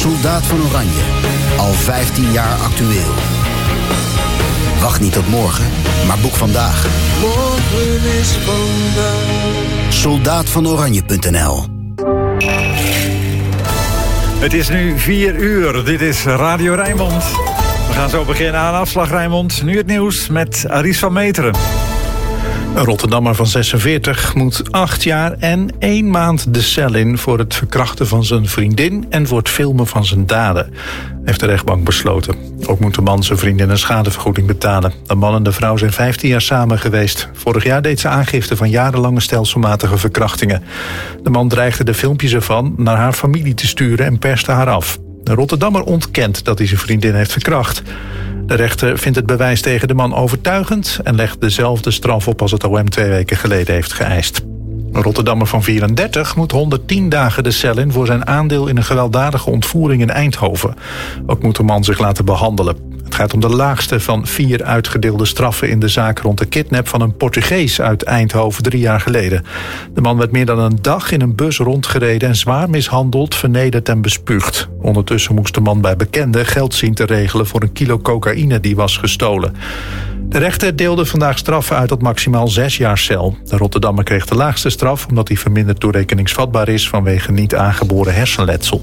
Soldaat van Oranje. Al 15 jaar actueel. Wacht niet tot morgen, maar boek vandaag. Morgen is vandaag. Soldaatvanoranje.nl. Het is nu 4 uur. Dit is Radio Rijnmond. We gaan zo beginnen aan Afslag Rijnmond. Nu het nieuws met Aries van Meteren. Een Rotterdammer van 46 moet 8 jaar en 1 maand de cel in voor het verkrachten van zijn vriendin en voor het filmen van zijn daden, heeft de rechtbank besloten. Ook moet de man zijn vriendin een schadevergoeding betalen. De man en de vrouw zijn 15 jaar samen geweest. Vorig jaar deed ze aangifte van jarenlange stelselmatige verkrachtingen. De man dreigde de filmpjes ervan naar haar familie te sturen en perste haar af. De Rotterdammer ontkent dat hij zijn vriendin heeft verkracht. De rechter vindt het bewijs tegen de man overtuigend en legt dezelfde straf op als het OM 2 weken geleden heeft geëist. Een Rotterdammer van 34 moet 110 dagen de cel in voor zijn aandeel in een gewelddadige ontvoering in Eindhoven. Ook moet de man zich laten behandelen. Het gaat om de laagste van 4 uitgedeelde straffen in de zaak rond de kidnap van een Portugees uit Eindhoven 3 jaar geleden. De man werd meer dan een dag in een bus rondgereden en zwaar mishandeld, vernederd en bespuugd. Ondertussen moest de man bij bekenden geld zien te regelen voor een kilo cocaïne die was gestolen. De rechter deelde vandaag straffen uit tot maximaal 6 jaar cel. De Rotterdammer kreeg de laagste straf omdat hij verminderd toerekeningsvatbaar is vanwege niet aangeboren hersenletsel.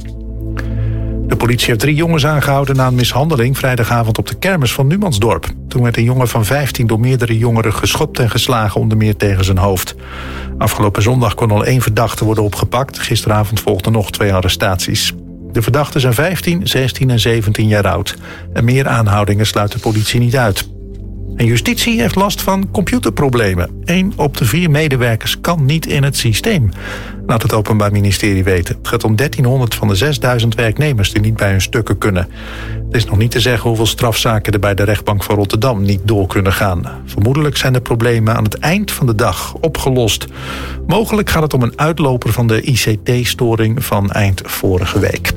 De politie heeft 3 jongens aangehouden na een mishandeling vrijdagavond op de kermis van Numansdorp. Toen werd een jongen van 15 door meerdere jongeren geschopt en geslagen, onder meer tegen zijn hoofd. Afgelopen zondag kon al 1 verdachte worden opgepakt. Gisteravond volgden nog 2 arrestaties. De verdachten zijn 15, 16 en 17 jaar oud. En meer aanhoudingen sluit de politie niet uit. En justitie heeft last van computerproblemen. 1 op de 4 medewerkers kan niet in het systeem, laat het Openbaar Ministerie weten. Het gaat om 1300 van de 6000 werknemers die niet bij hun stukken kunnen. Het is nog niet te zeggen hoeveel strafzaken er bij de rechtbank van Rotterdam niet door kunnen gaan. Vermoedelijk zijn de problemen aan het eind van de dag opgelost. Mogelijk gaat het om een uitloper van de ICT-storing van eind vorige week.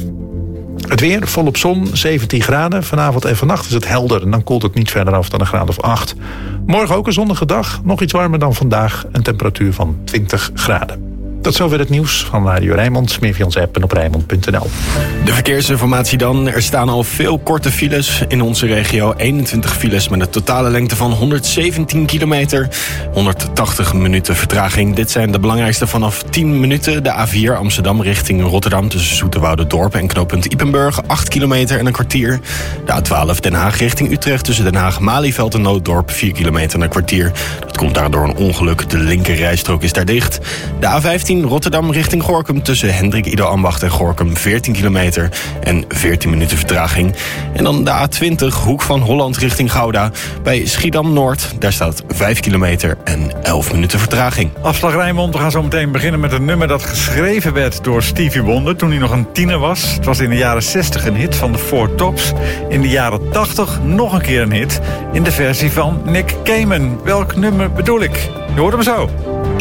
Het weer, volop zon, 17 graden. Vanavond en vannacht is het helder en dan koelt het niet verder af dan een graad of 8. Morgen ook een zonnige dag, nog iets warmer dan vandaag. Een temperatuur van 20 graden. Tot zover het nieuws van Radio Rijnmond. Meer via onze app en op Rijnmond.nl. De verkeersinformatie dan. Er staan al veel korte files in onze regio. 21 files met een totale lengte van 117 kilometer. 180 minuten vertraging. Dit zijn de belangrijkste vanaf 10 minuten. De A4 Amsterdam richting Rotterdam tussen Zoeterwoude-Dorp en knooppunt Ypenburg. 8 kilometer en een kwartier. De A12 Den Haag richting Utrecht tussen Den Haag, Malieveld en Nooddorp. 4 kilometer en een kwartier. Dat komt daardoor een ongeluk. De linker rijstrook is daar dicht. De A15 Rotterdam richting Gorinchem tussen Hendrik Ido Ambacht en Gorinchem 14 kilometer en 14 minuten vertraging. En dan de A20 Hoek van Holland richting Gouda bij Schiedam-Noord. Daar staat 5 kilometer en 11 minuten vertraging. Afslag Rijnmond, we gaan zo meteen beginnen met een nummer dat geschreven werd door Stevie Wonder toen hij nog een tiener was. Het was in de jaren 60 een hit van de Four Tops. In de jaren 80 nog een keer een hit in de versie van Nick Cayman. Welk nummer bedoel ik? Je hoort hem zo.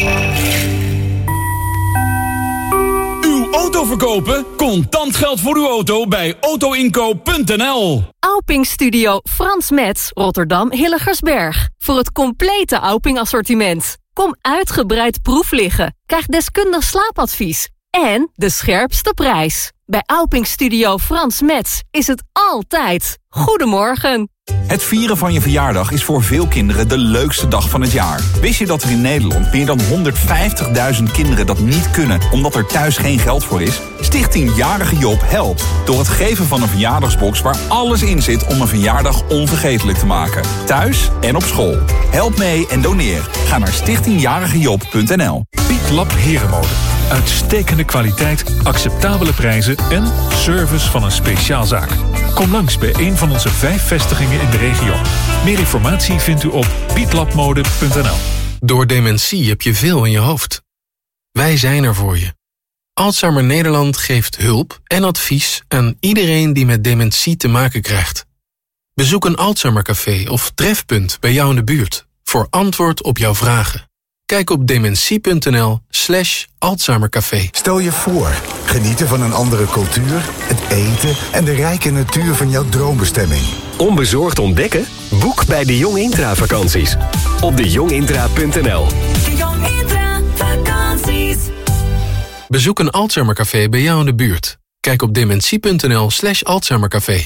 Auto verkopen? Contant geld voor uw auto bij autoinkoop.nl. Auping Studio Frans Metz, Rotterdam Hilligersberg. Voor het complete Auping assortiment. Kom uitgebreid proef liggen. Krijg deskundig slaapadvies. En de scherpste prijs. Bij Auping Studio Frans Metz is het altijd. Goedemorgen. Het vieren van je verjaardag is voor veel kinderen de leukste dag van het jaar. Wist je dat er in Nederland meer dan 150.000 kinderen dat niet kunnen omdat er thuis geen geld voor is? Stichting Jarige Job helpt door het geven van een verjaardagsbox waar alles in zit om een verjaardag onvergetelijk te maken. Thuis en op school. Help mee en doneer. Ga naar stichtingjarigejob.nl. Piet Lab Herenmode. Uitstekende kwaliteit, acceptabele prijzen en service van een speciaalzaak. Kom langs bij een van onze 5 vestigingen in de regio. Meer informatie vindt u op pietlabmode.nl. Door dementie heb je veel in je hoofd. Wij zijn er voor je. Alzheimer Nederland geeft hulp en advies aan iedereen die met dementie te maken krijgt. Bezoek een Alzheimercafé of trefpunt bij jou in de buurt voor antwoord op jouw vragen. Kijk op dementie.nl/Alzheimercafé. Stel je voor, genieten van een andere cultuur, het eten en de rijke natuur van jouw droombestemming. Onbezorgd ontdekken? Boek bij De Jong Intra vakanties. Op dejongintra.nl. De Jong Intra vakanties. Bezoek een Alzheimercafé bij jou in de buurt Kijk op dementie.nl/Alzheimercafé.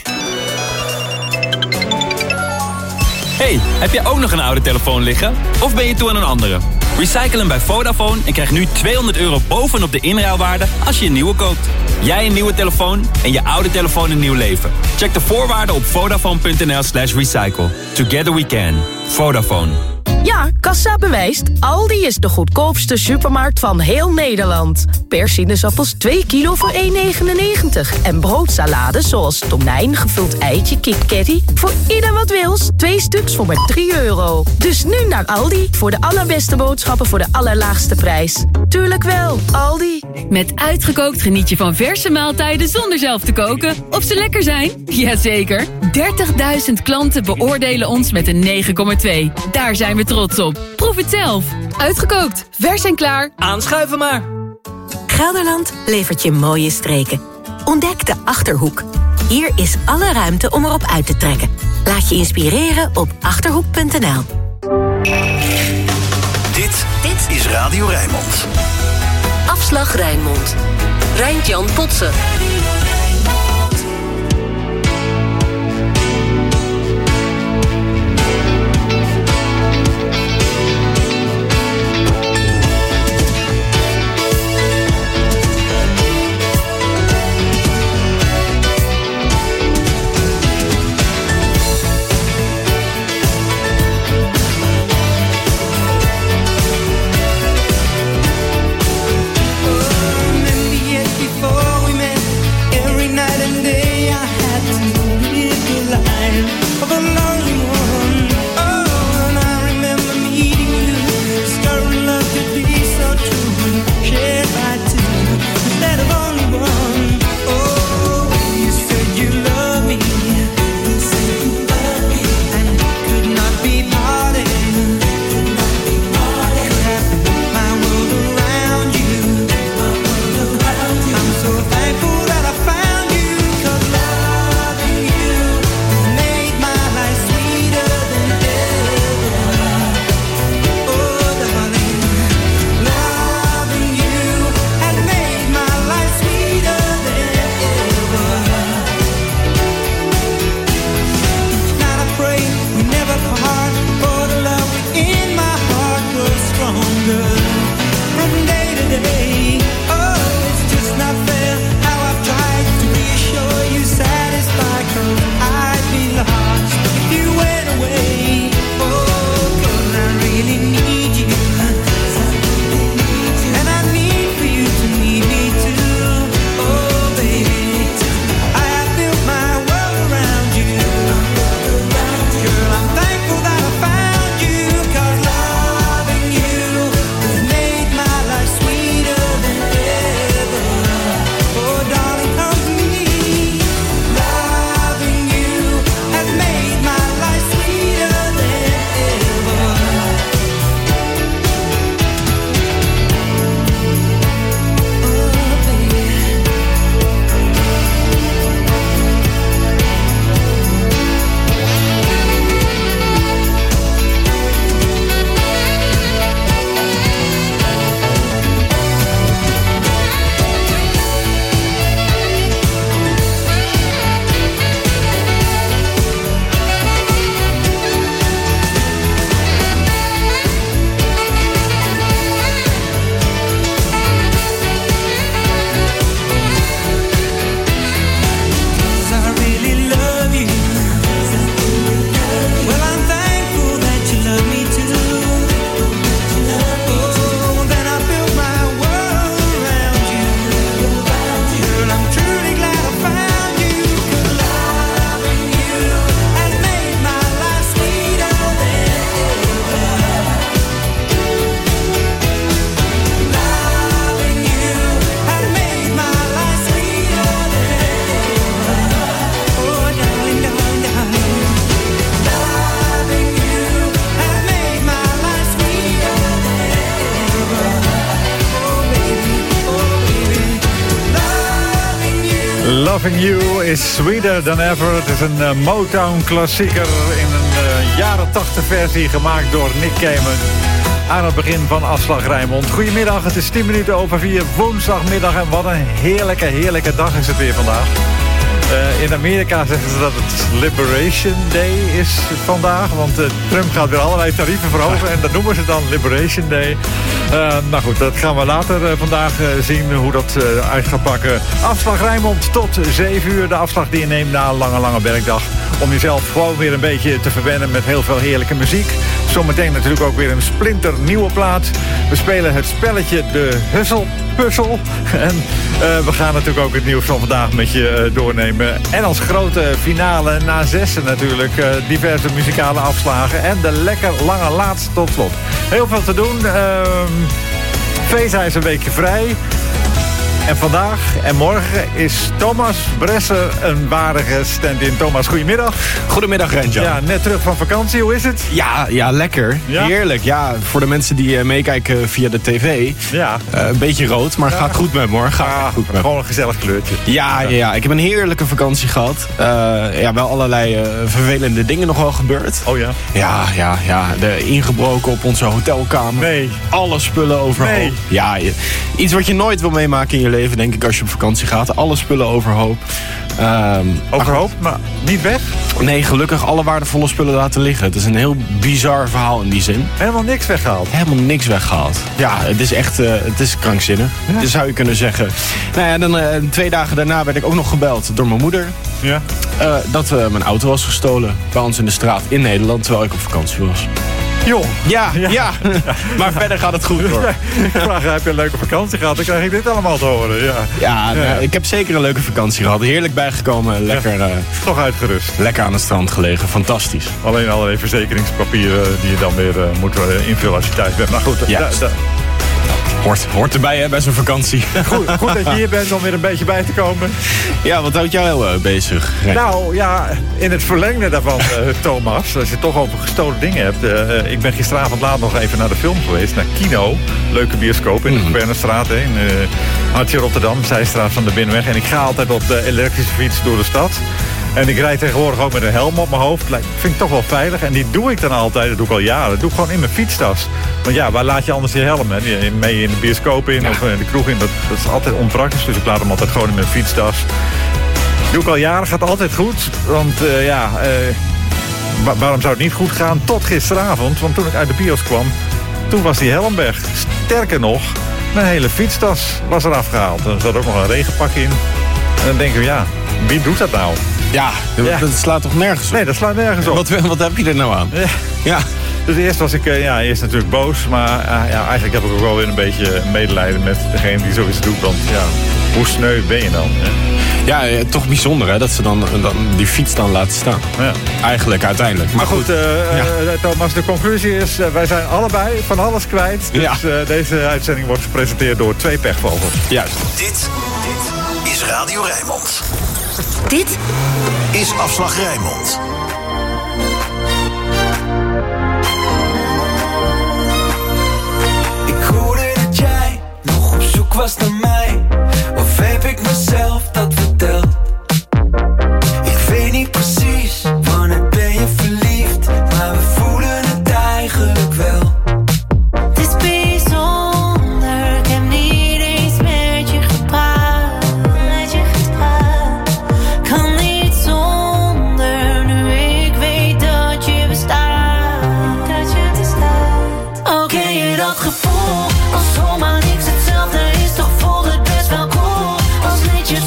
Hey, heb jij ook nog een oude telefoon liggen? Of ben je toe aan een andere? Recycle hem bij Vodafone en krijg nu €200 bovenop de inruilwaarde als je een nieuwe koopt. Jij een nieuwe telefoon en je oude telefoon een nieuw leven. Check de voorwaarden op vodafone.nl/recycle. Together we can. Vodafone. Ja, kassa bewijst. Aldi is de goedkoopste supermarkt van heel Nederland. Per sinaasappels 2 kilo voor €1,99. En broodsalades zoals tonijn, gevuld eitje, kip-caddy. Voor ieder wat wils. 2 stuks voor maar €3. Dus nu naar Aldi voor de allerbeste boodschappen voor de allerlaagste prijs. Tuurlijk wel, Aldi. Met Uitgekookt geniet je van verse maaltijden zonder zelf te koken. Of ze lekker zijn? Jazeker. 30.000 klanten beoordelen ons met een 9,2. Daar zijn we trots op. Proef het zelf. Uitgekookt. Vers en klaar. Aanschuiven maar. Gelderland levert je mooie streken. Ontdek de Achterhoek. Hier is alle ruimte om erop uit te trekken. Laat je inspireren op achterhoek.nl. Dit is Radio Rijnmond. Afslag Rijnmond. Rijntjan Potsen. Loving You is Sweeter Than Ever. Het is een Motown-klassieker in een jaren 80 versie gemaakt door Nick Cayman. aan het begin van Afslag Rijnmond. Goedemiddag, het is 10 minuten over 4, woensdagmiddag. En wat een heerlijke dag is het weer vandaag. In Amerika zeggen ze dat het Liberation Day is vandaag. Want Trump gaat weer allerlei tarieven verhogen. En dat noemen ze dan Liberation Day. Nou goed, dat gaan we later vandaag zien hoe dat uit gaat pakken. Afslag Rijnmond tot 7 uur. De afslag die je neemt na een lange werkdag. Om jezelf gewoon weer een beetje te verwennen met heel veel heerlijke muziek. Zometeen natuurlijk ook weer een splinternieuwe plaat. We spelen het spelletje De Husselpuzzel. En we gaan natuurlijk ook het nieuws van vandaag met je doornemen. En als grote finale na 6 natuurlijk diverse muzikale afslagen. En de lekker lange laatste tot slot. Heel veel te doen. Vesa is een weekje vrij. En vandaag en morgen is Thomas Bresser een waardige stand-in. Thomas, goedemiddag. Goedemiddag, Rentjan. Ja, net terug van vakantie. Hoe is het? Ja, lekker. Ja? Heerlijk. Ja, voor de mensen die meekijken via de tv. Ja. Een beetje rood, maar gaat goed met me hoor. Gewoon een gezellig kleurtje. Ja. Ik heb een heerlijke vakantie gehad. Wel allerlei vervelende dingen nog wel gebeurd. Oh ja? Ja. Ingebroken op onze hotelkamer. Nee. Alle spullen overhoop. Nee. Ja, iets wat je nooit wil meemaken in je leven, denk ik, als je op vakantie gaat. Alle spullen overhoop. Overhoop, maar niet weg? Nee, gelukkig alle waardevolle spullen laten liggen. Het is een heel bizar verhaal in die zin. Helemaal niks weggehaald? Helemaal niks weggehaald. Ja, het is echt het is krankzinnig. Ja. Dat zou je kunnen zeggen. Nou ja, dan 2 dagen daarna werd ik ook nog gebeld door mijn moeder. Ja. Dat mijn auto was gestolen bij ons in de straat in Nederland, terwijl ik op vakantie was. Joh. Ja. Maar verder gaat het goed hoor. Ik vraag, heb je een leuke vakantie gehad? Dan krijg ik dit allemaal te horen. Ja. Ik heb zeker een leuke vakantie gehad. Heerlijk bijgekomen. Lekker. Toch uitgerust. Lekker aan het strand gelegen. Fantastisch. Alleen allerlei verzekeringspapieren die je dan weer moet invullen als je thuis bent. Maar goed, hoort erbij hè, bij zo'n vakantie. Goed dat je hier bent om weer een beetje bij te komen. Ja, wat houdt jou heel bezig? Nou ja, in het verlengde daarvan, Thomas, als je het toch over gestolen dingen hebt. Ik ben gisteravond laat nog even naar de film geweest, naar Kino. Leuke bioscoop in de Gouverneurstraat, in Hartje Rotterdam, zijstraat van de Binnenweg. En ik ga altijd op de elektrische fiets door de stad. En ik rijd tegenwoordig ook met een helm op mijn hoofd. Vind ik toch wel veilig. En die doe ik dan altijd. Dat doe ik al jaren. Dat doe ik gewoon in mijn fietstas. Want ja, waar laat je anders je helm? Hè? Mee in de bioscoop in of in de kroeg in. Dat is altijd onpraktisch. Dus ik laat hem altijd gewoon in mijn fietstas. Dat doe ik al jaren. Gaat altijd goed. Want waarom zou het niet goed gaan? Tot gisteravond. Want toen ik uit de bios kwam, toen was die helm weg. Sterker nog, mijn hele fietstas was eraf gehaald. Er zat ook nog een regenpak in. En dan denken we, wie doet dat nou? Ja, dat slaat toch nergens op? Nee, dat slaat nergens op. Wat heb je er nou aan? Ja. Dus eerst was ik eerst natuurlijk boos. Maar eigenlijk heb ik ook wel weer een beetje medelijden met degene die zoiets doet. Want hoe sneu ben je dan? Hè? Ja, toch bijzonder hè, dat ze dan die fiets dan laten staan. Ja. Eigenlijk, uiteindelijk. Maar goed, Thomas, de conclusie is, wij zijn allebei van alles kwijt. Dus deze uitzending wordt gepresenteerd door 2 pechvogels. Juist. Dit is Radio Rijnmond. Dit is Afslag Rijnmond. Ik hoorde dat jij nog op zoek was naar mij. Of heb ik mezelf dat verteld? Ik weet niet precies, wanneer ben je verliefd? Maar we voelen het eigenlijk wel. Het is bijzonder, ik heb niet eens met je gepraat. Kan niet zonder, nu ik weet dat je bestaat. Oh, ken je dat gevoel? Als zomaar niks hetzelfde is, toch voelt het best wel cool. Als liedjes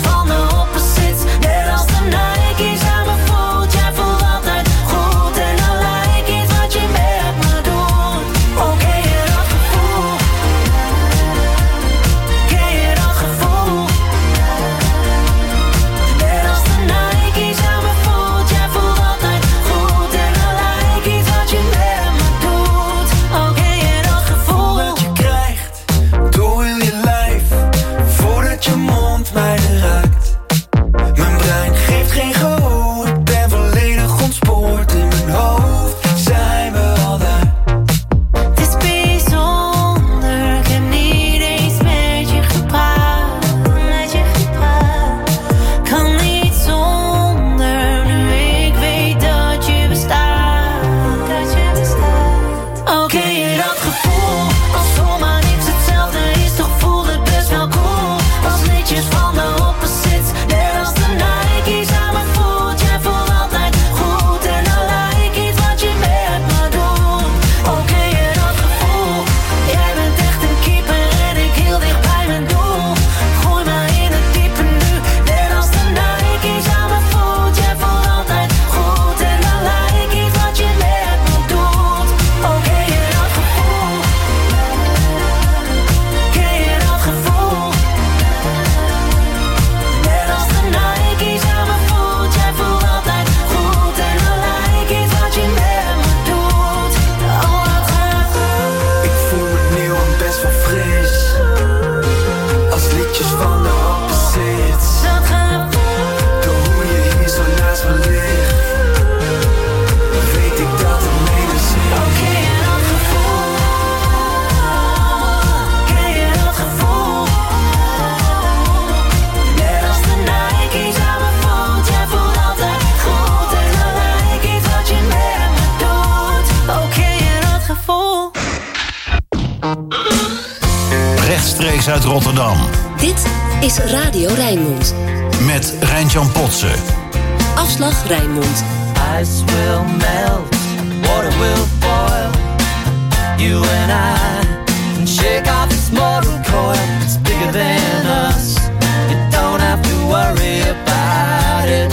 Nieuws uit Rotterdam. Dit is Radio Rijnmond. Met Rijntjan Potsen. Afslag Rijnmond. Ice will melt, water will boil. You and I can shake off this mortal coil. It's bigger than us. You don't have to worry about it.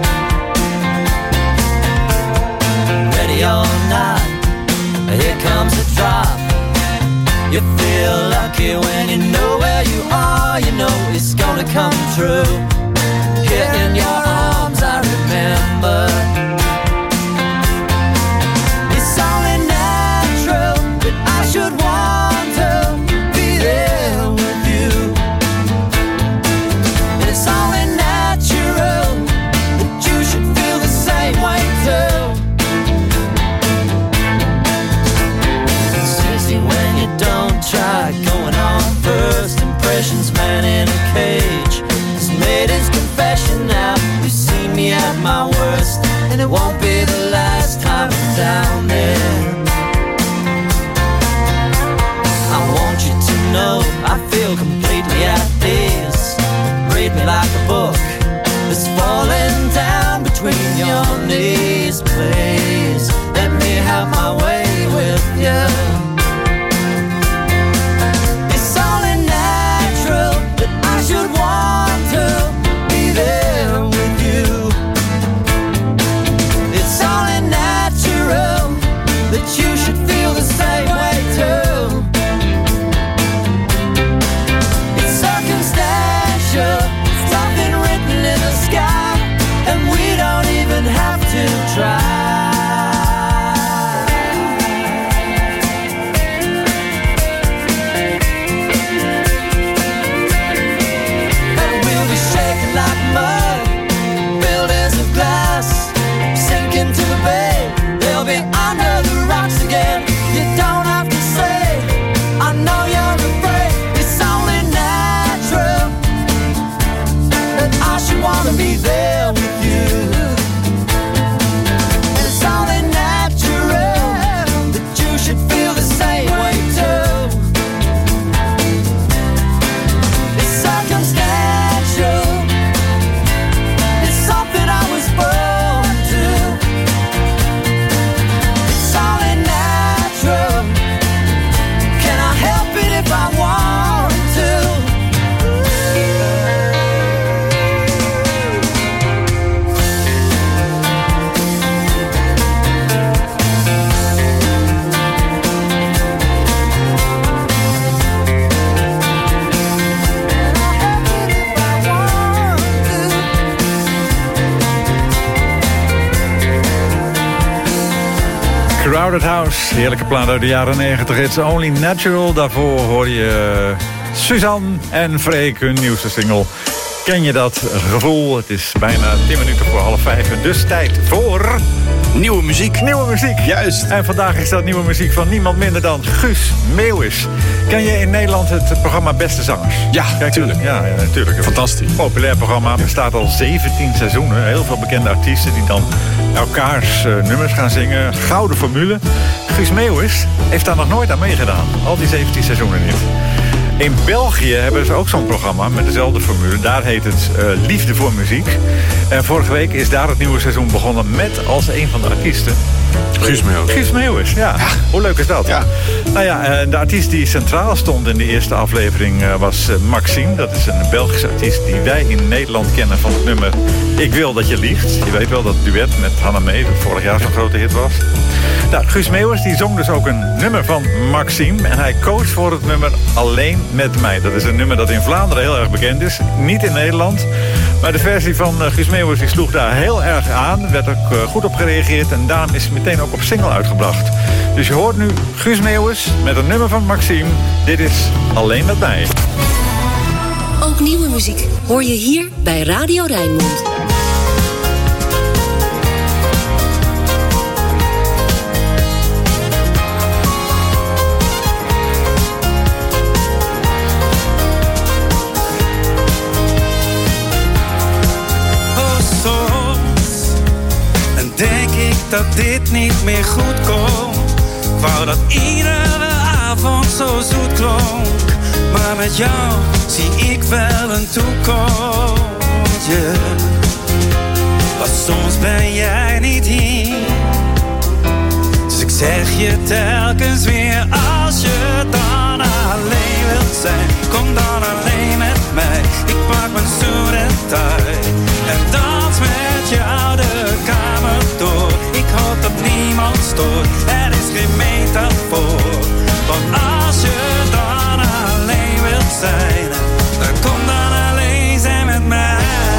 Ready or not, here comes a drop. You feel lucky when you know where you are. You know it's gonna come true. Here in your arms I remember. It's only natural that I should want to be there with you. It's only natural that you should feel the same way too. It's easy when you don't try. Going on first impressions, man in a cage. He's made his confession now. You see me at my worst, and it won't be the last time I'm down there. I want you to know I feel completely at ease. Read me like a book that's falling down between your knees. Please let me have my way with you. It's only natural that I should want to be there with you. It's only natural that you should feel the same way too. It's circumstantial, it's nothing written in the sky, and we don't even have to try. And we'll be shaking like mud, buildings of glass, sinking to the bay. They'll be under the rocks again. You don't have to say, I know you're afraid. It's only natural that I should want to be there with you. And it's only natural that you should feel the same way too. It's circumstantial, it's something I was born to. It's only natural, can I help it if I want to? Crowded House, heerlijke plaat uit de jaren 90. It's Only Natural. Daarvoor hoor je Suzanne en Freek, hun nieuwste single. Ken je dat gevoel? Het is bijna 10 minuten voor 4:30. En dus tijd voor... Nieuwe muziek. Nieuwe muziek. Juist. En vandaag is dat nieuwe muziek van niemand minder dan Guus Meeuwis. Ken je in Nederland het programma Beste Zangers? Ja, natuurlijk. Ja, natuurlijk. Fantastisch. Populair programma. Bestaat al 17 seizoenen. Heel veel bekende artiesten die dan elkaars nummers gaan zingen. Gouden formule. Guus Meeuwis heeft daar nog nooit aan meegedaan. Al die 17 seizoenen niet. In België hebben ze ook zo'n programma met dezelfde formule. Daar heet het Liefde voor Muziek. En vorige week is daar het nieuwe seizoen begonnen met als een van de artiesten Guus Meeuwis. Guus Meeuwis, ja. Hoe leuk is dat? Ja. Nou ja, de artiest die centraal stond in de eerste aflevering was Maxime. Dat is een Belgische artiest die wij in Nederland kennen van het nummer Ik wil dat je liegt. Je weet wel, dat duet met Hanna Mee, dat vorig jaar zo'n grote hit was. Nou, Guus Meeuwis die zong dus ook een nummer van Maxime. En hij koos voor het nummer Alleen met mij. Dat is een nummer dat in Vlaanderen heel erg bekend is. Niet in Nederland. Maar de versie van Guus Meeuwis die sloeg daar heel erg aan. Er werd ook goed op gereageerd. En daarom is het meteen ook op single uitgebracht. Dus je hoort nu Guus Meeuwis met een nummer van Maxime. Dit is Alleen met mij. Ook nieuwe muziek hoor je hier bij Radio Rijnmond. Dat dit niet meer goed komt. Wou dat iedere avond zo zoet klonk. Maar met jou zie ik wel een toekomstje. Maar soms ben jij niet hier. Dus ik zeg je telkens weer, als je dan alleen wilt zijn, kom dan alleen met mij. Ik pak mijn suit en tie en dans met jou de kamer door. Ik hoop dat niemand stoort, er is geen metafoor. Want als je dan alleen wilt zijn, dan kom dan alleen zijn met mij.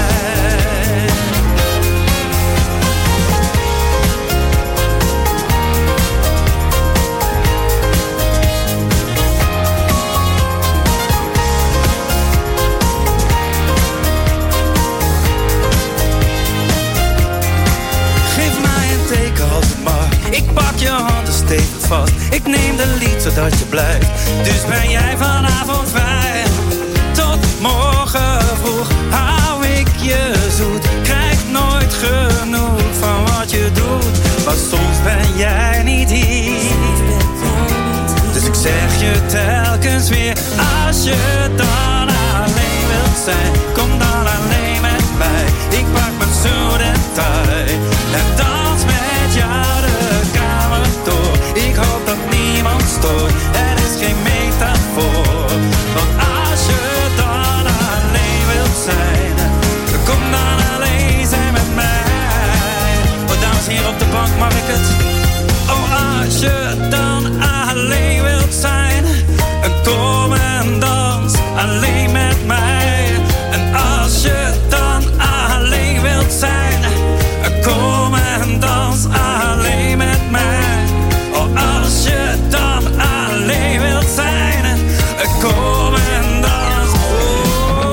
Ik pak je handen stevig vast. Ik neem de lied zodat je blijft. Dus ben jij vanavond vrij. Tot morgen vroeg hou ik je zoet. Krijg nooit genoeg van wat je doet. Maar soms ben jij niet hier. Dus ik zeg je telkens weer, als je dan alleen wilt zijn, kom dan alleen met mij. Ik pak mijn suit en tie en dans met jou de kamer door. Ik hoop dat niemand stoort, er is geen metafoor. Want als je dan alleen wilt zijn, dan kom dan alleen zijn met mij. Oh, dames en heren op de bank, mag ik het? Oh, als je dan alleen wilt zijn, dan kom en dans alleen met mij. En als je dan alleen wilt zijn, kom en dans alleen met mij. Oh, als je dan alleen wilt zijn, kom en dans. Oh.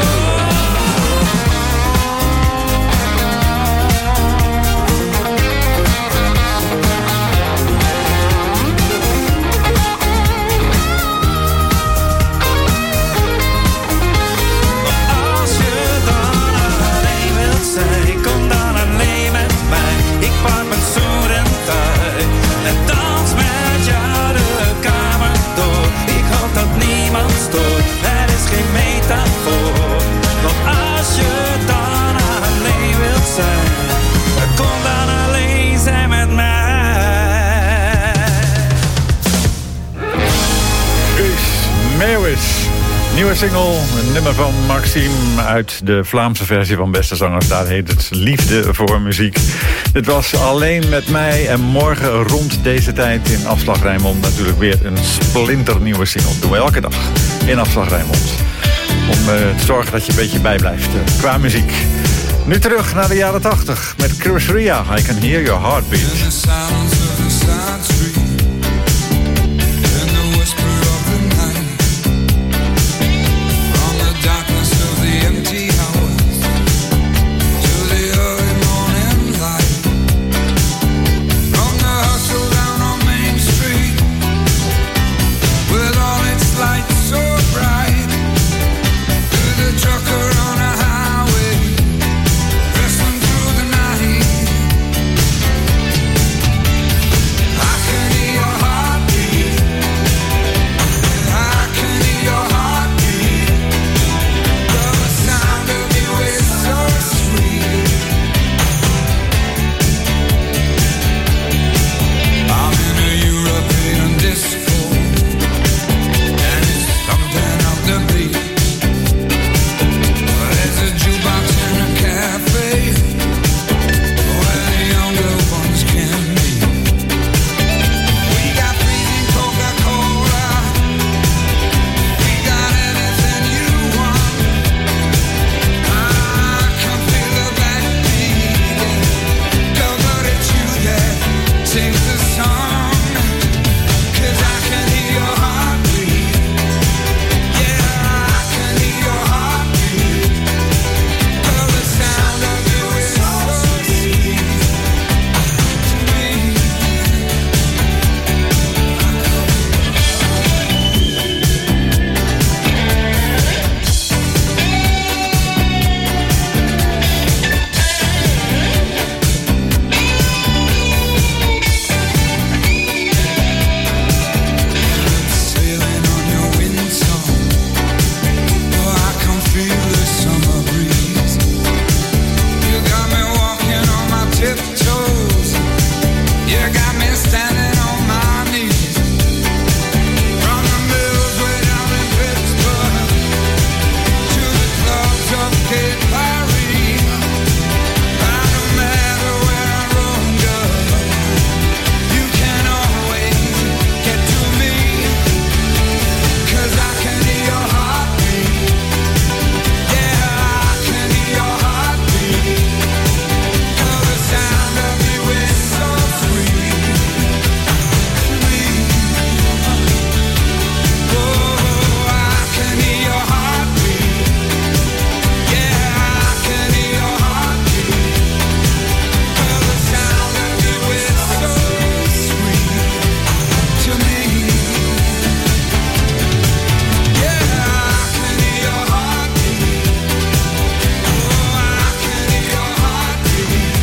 Als je dan alleen wilt zijn, kom dan alleen met mij. Ik pak mijn suit en tie en dans met jou de kamer door. Ik hoop dat niemand stoort, er is geen metafoor. Want als je dan alleen wilt zijn, dan kom dan alleen zijn met mij. Guus Meeuwis. Nieuwe single, een nummer van Maxime uit de Vlaamse versie van Beste Zangers. Daar heet het Liefde voor Muziek. Dit was Alleen met mij en morgen rond deze tijd in Afslag Rijnmond natuurlijk weer een splinternieuwe single. Dat doen we elke dag in Afslag Rijnmond. Om te zorgen dat je een beetje bijblijft qua muziek. Nu terug naar de jaren 80 met Chris Ria. I Can Hear Your Heartbeat. I can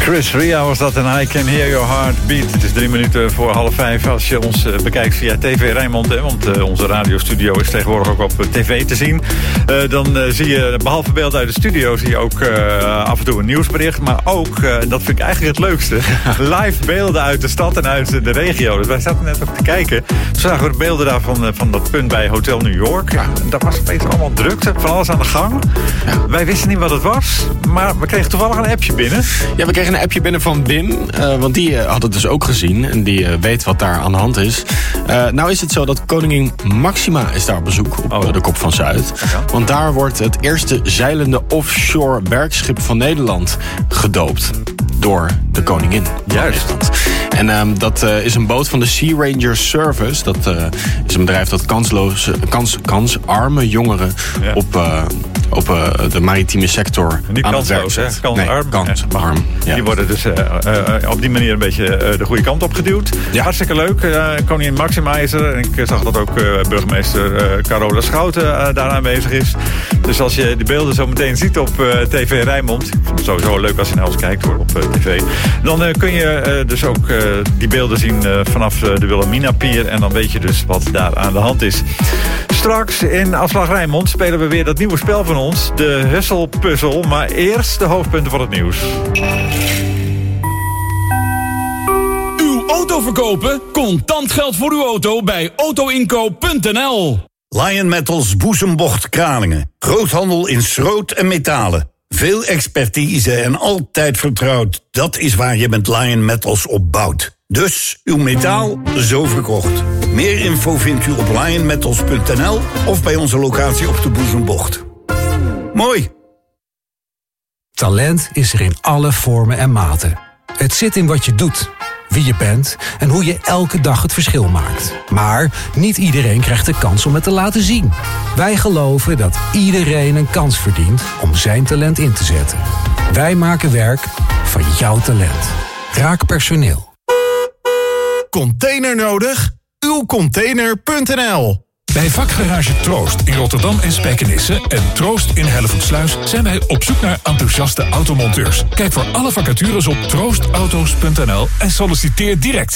Chris Ria was dat en I Can Hear Your Heart Beat. Het is 3 minuten voor 4:30 als je ons bekijkt via TV Rijnmond. Want onze radiostudio is tegenwoordig ook op tv te zien. Dan zie je, behalve beelden uit de studio, zie je ook af en toe een nieuwsbericht. Maar ook, dat vind ik eigenlijk het leukste, live beelden uit de stad en uit de regio. Dus wij zaten net ook te kijken. Toen zagen we de beelden daar van dat punt bij Hotel New York. Ja, daar was opeens allemaal drukte, van alles aan de gang. Ja. Wij wisten niet wat het was, maar we kregen toevallig een appje binnen. Ja, we kregen een appje binnen van Wim, want die had het dus ook gezien en die weet wat daar aan de hand is. Nou is het zo dat koningin Maxima is daar op bezoek op de Kop van Zuid. Want daar wordt het eerste zeilende offshore bergschip van Nederland gedoopt door de koningin. Juist. En dat is een boot van de Sea Ranger Service. Dat is een bedrijf dat kansarme jongeren op de maritieme sector niet aan het werk zet. Kansarm. Ja. Die worden dus op die manier een beetje de goede kant op geduwd. Ja. Hartstikke leuk. Koningin Maxima is er. En ik zag dat ook burgemeester Carola Schouten daar aanwezig is. Dus als je de beelden zo meteen ziet op TV Rijnmond, ik vind het sowieso leuk als je naar ons kijkt hoor, op tv, dan kun je dus ook die beelden zien vanaf de Wilhelmina-pier. En dan weet je dus wat daar aan de hand is. Straks in Afslag Rijnmond spelen we weer dat nieuwe spel van ons, de Hustle-puzzel. Maar eerst de hoofdpunten van het nieuws. Uw auto verkopen? Contant geld voor uw auto bij autoinkoop.nl. Lion Metals Boezembocht Kralingen. Groothandel in schroot en metalen. Veel expertise en altijd vertrouwd. Dat is waar je met Lion Metals op bouwt. Dus uw metaal zo verkocht. Meer info vindt u op lionmetals.nl of bij onze locatie op de Boezembocht. Mooi. Talent is er in alle vormen en maten. Het zit in wat je doet, wie je bent en hoe je elke dag het verschil maakt. Maar niet iedereen krijgt de kans om het te laten zien. Wij geloven dat iedereen een kans verdient om zijn talent in te zetten. Wij maken werk van jouw talent. Raak personeel. Container nodig? Uwcontainer.nl. Bij vakgarage Troost in Rotterdam en Spijkenisse en Troost in Hellevoetsluis zijn wij op zoek naar enthousiaste automonteurs. Kijk voor alle vacatures op troostauto's.nl en solliciteer direct.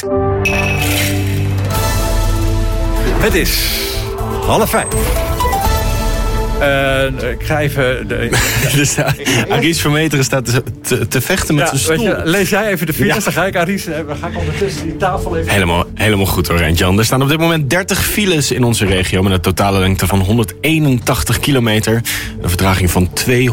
Het is 4:30. Ik ga even... Dus Aries Vermeteren staat te vechten met zijn stoel. Weet je, lees jij even de files, dan ga ik Aries... Dan ga ik ondertussen die tafel even... Helemaal goed hoor, Rijn-Jan. Er staan op dit moment 30 files in onze regio... met een totale lengte van 181 kilometer. Een vertraging van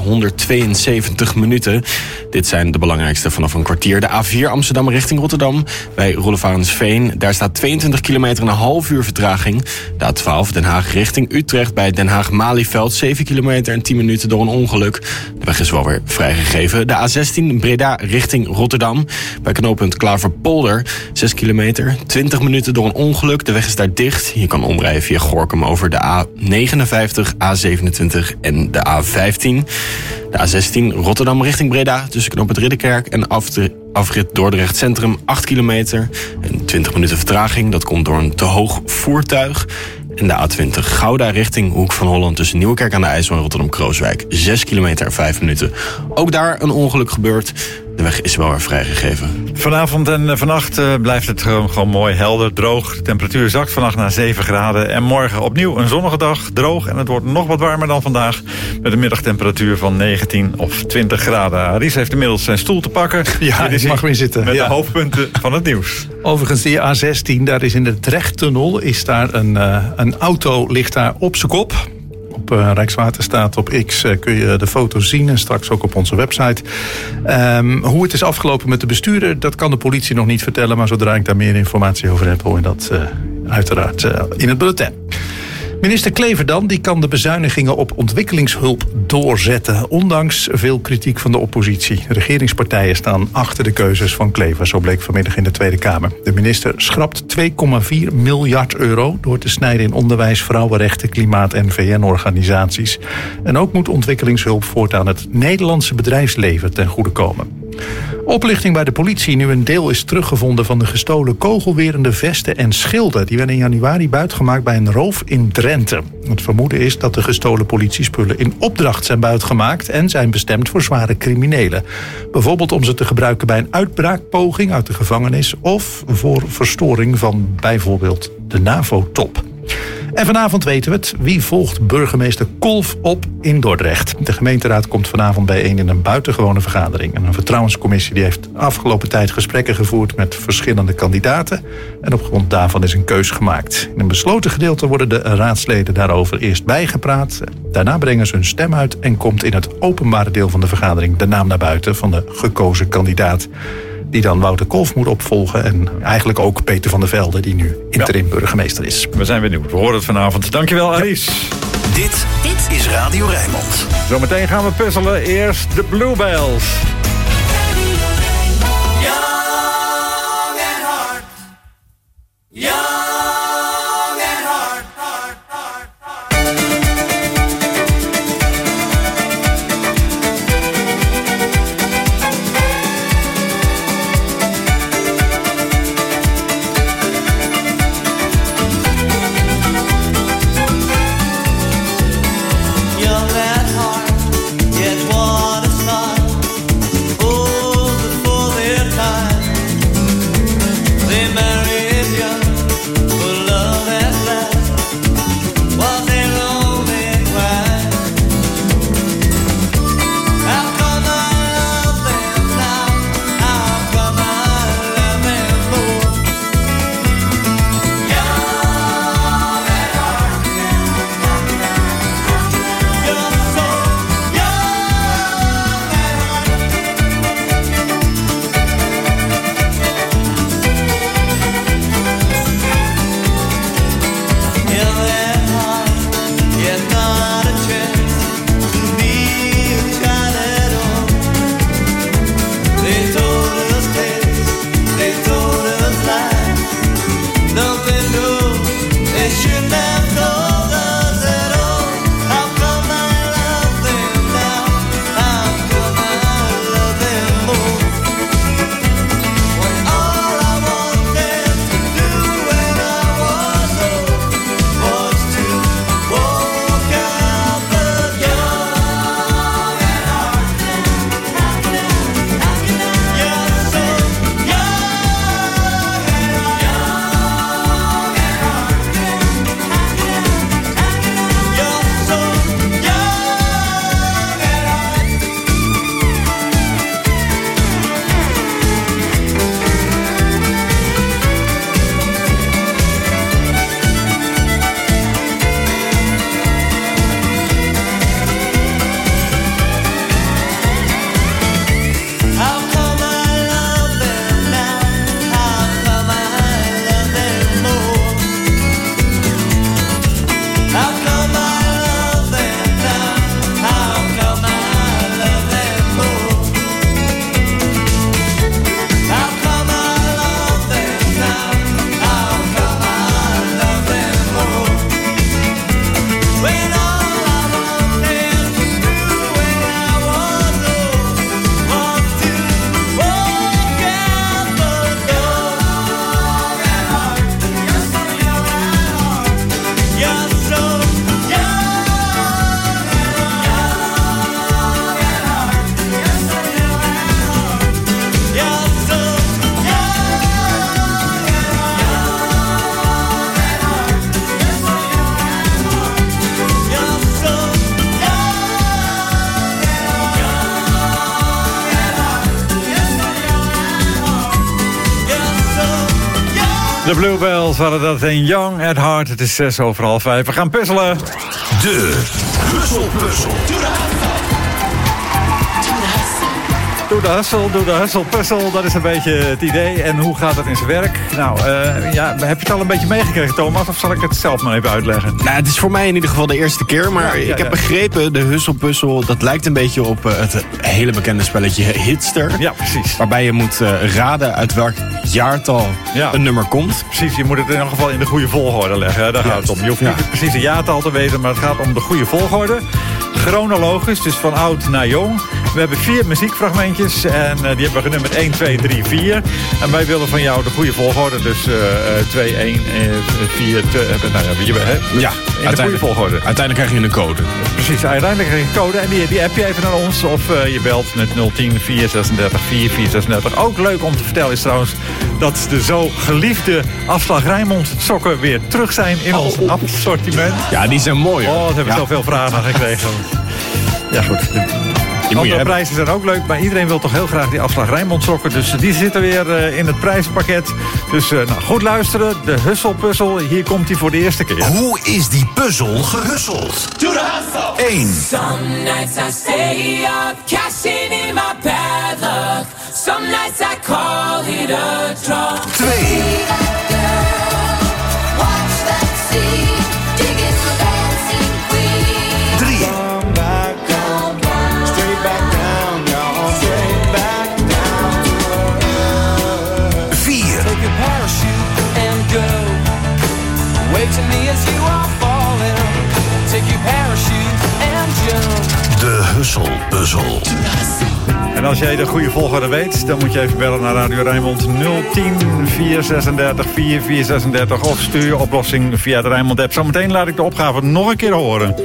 272 minuten. Dit zijn de belangrijkste vanaf een kwartier. De A4 Amsterdam richting Rotterdam. Bij Roelevarensveen. Daar staat 22 kilometer en een half uur vertraging. De A12 Den Haag richting Utrecht. Bij Den Haag-Malieveld 7 kilometer en 10 minuten door een ongeluk. De weg is wel weer vrijgegeven. De A16 Breda richting Rotterdam. Bij knooppunt Klaverpolder 6 kilometer, 20 minuten door een ongeluk. De weg is daar dicht. Je kan omrijden via Gorinchem over de A59, A27 en de A15. De A16 Rotterdam richting Breda tussen knooppunt Ridderkerk en afrit Dordrecht Centrum 8 kilometer en 20 minuten vertraging. Dat komt door een te hoog voertuig. En de A20 Gouda richting Hoek van Holland tussen Nieuwekerk aan de IJssel en Rotterdam-Krooswijk. 6 kilometer en 5 minuten. Ook daar een ongeluk gebeurd. De weg is wel weer vrijgegeven. Vanavond en vannacht blijft het gewoon mooi helder, droog. De temperatuur zakt vannacht naar 7 graden. En morgen opnieuw een zonnige dag, droog. En het wordt nog wat warmer dan vandaag. Met een middagtemperatuur van 19 of 20 graden. Aries heeft inmiddels zijn stoel te pakken. Ja, ik mag weer zitten. Met de hoofdpunten van het nieuws. Overigens, die A16, daar is in de Drechttunnel... is daar een auto ligt daar op zijn kop. Op Rijkswaterstaat op X kun je de foto's zien en straks ook op onze website. Hoe het is afgelopen met de bestuurder, dat kan de politie nog niet vertellen. Maar zodra ik daar meer informatie over heb, hoor je dat uiteraard in het bulletin. Minister Klever dan, die kan de bezuinigingen op ontwikkelingshulp doorzetten. Ondanks veel kritiek van de oppositie. De regeringspartijen staan achter de keuzes van Klever. Zo bleek vanmiddag in de Tweede Kamer. De minister schrapt 2,4 miljard euro... door te snijden in onderwijs, vrouwenrechten, klimaat en VN-organisaties. En ook moet ontwikkelingshulp voortaan het Nederlandse bedrijfsleven ten goede komen. Oplichting bij de politie nu een deel is teruggevonden van de gestolen kogelwerende vesten en schilden. Die werden in januari buitgemaakt bij een roof in Drenthe. Het vermoeden is dat de gestolen politiespullen in opdracht zijn buitgemaakt en zijn bestemd voor zware criminelen. Bijvoorbeeld om ze te gebruiken bij een uitbraakpoging uit de gevangenis of voor verstoring van bijvoorbeeld de NAVO-top. En vanavond weten we het. Wie volgt burgemeester Kolff op in Dordrecht? De gemeenteraad komt vanavond bijeen in een buitengewone vergadering. En een vertrouwenscommissie die heeft de afgelopen tijd gesprekken gevoerd met verschillende kandidaten. En op grond daarvan is een keus gemaakt. In een besloten gedeelte worden de raadsleden daarover eerst bijgepraat. Daarna brengen ze hun stem uit en komt in het openbare deel van de vergadering de naam naar buiten van de gekozen kandidaat. Die dan Wouter Kolff moet opvolgen. En eigenlijk ook Peter van der Velde, die nu interim burgemeester is. We zijn benieuwd. We horen het vanavond. Dankjewel, Aris. Dit is Radio Rijnmond. Zometeen gaan we puzzelen. Eerst de Bluebells. Young and hard. Young and hard. Young at heart, yet what a start. Old before their time. They married young, for love at last was a lonely crime. How come I love them now? How come I love them more? Young at heart. You're so young at heart. Young at heart, yet not a chance to be a child at all. They told us tales, they told us lies. Nothing new, they shouldn't have told us at all. How come I love them now? How come I love them more? When all I wanted to do when I was old was to walk out the young at heart. You're so young at heart. You're so young at heart. How come I love them now? How come I love them more? How come I love them now? How come I love them more? How come I love them now? How come I love them more? When all I wanted to do when I was old was to walk out the door. Young at heart, you're so young at heart. You're so young at heart. You're so young at heart. You're so De Bluebells hadden dat in Young at Heart. Het is 6:05. We gaan puzzelen. De puzzelpuzzel. Doe de hustle, puzzel, dat is een beetje het idee. En hoe gaat het in zijn werk? Nou, heb je het al een beetje meegekregen, Thomas? Of zal ik het zelf maar even uitleggen? Nou, het is voor mij in ieder geval de eerste keer. Maar ik heb begrepen, de husselpuzzel, dat lijkt een beetje op het hele bekende spelletje Hitster. Ja, precies. Waarbij je moet raden uit welk jaartal een nummer komt. Precies, je moet het in ieder geval in de goede volgorde leggen. Daar gaat het om. Je hoeft niet precies een jaartal te weten, maar het gaat om de goede volgorde. chronologisch, dus van oud naar jong. We hebben 4 muziekfragmentjes en die hebben we genummerd 1, 2, 3, 4. En wij willen van jou de goede volgorde, dus 2, 1, 4, 2, in de goede volgorde. Uiteindelijk krijg je een code. Precies, uiteindelijk krijg je een code en die app je even naar ons of je belt met 010 436 4436. Ook leuk om te vertellen is trouwens dat de zo geliefde Afslag Rijnmond sokken weer terug zijn in ons assortiment. Ja, die zijn mooi. Oh, daar hebben we zoveel vragen aan gekregen. Ja, goed. Andere prijzen zijn ook leuk, maar iedereen wil toch heel graag die Afslag Rijnmond sokken. Dus die zitten weer in het prijzenpakket. Dus goed luisteren, de husselpuzzel. Hier komt hij voor de eerste keer. Hoe is die puzzel gehusseld? 1. Some nights I stay up, cashing in my bad luck. Some nights I call it a draw. 2. Watch that sea, digging the dancing queen. 3. Come back down, straight back down, y'all, straight back down to earth. 4. Take your parachute and go. Wave to me as you are falling. Take your parachute and jump. De husselpuzzel. En als jij de goede volgorde weet, dan moet je even bellen naar Radio Rijnmond 010 436 4436 of stuur je oplossing via de Rijnmond app. Zometeen laat ik de opgave nog een keer horen.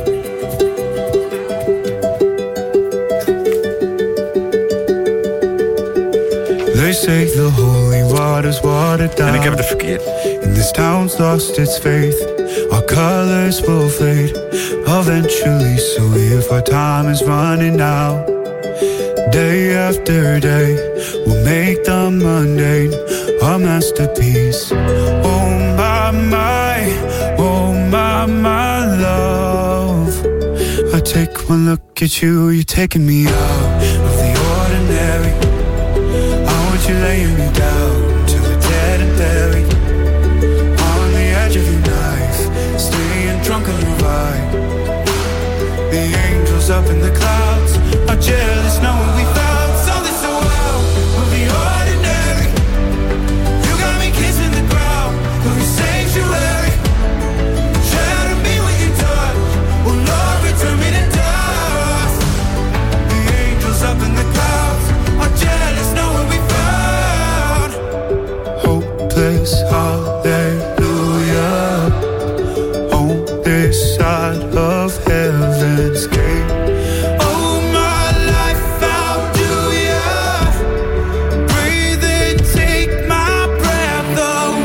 They say the holy water's watered down. En ik heb het verkeerd. And this town's lost its faith. Our colors will fade eventually. So if our time is running out, day after day, we'll make the mundane a masterpiece. Oh my love. I take one look at you, you're taking me out of the ordinary. You're laying me down to the dead and buried on the edge of your knife, staying drunk on your vibe. The angels up in the clouds are jealous knowing we found something so out of the ordinary. You got me kissing the ground of your sanctuary. Shadow me when you touch, oh Lord, return me to dust. The angels up in the clouds are jealous knowing we found hopeless hallelujah on this side of heaven's gate. Oh, my life, how do ya breathe and take my breath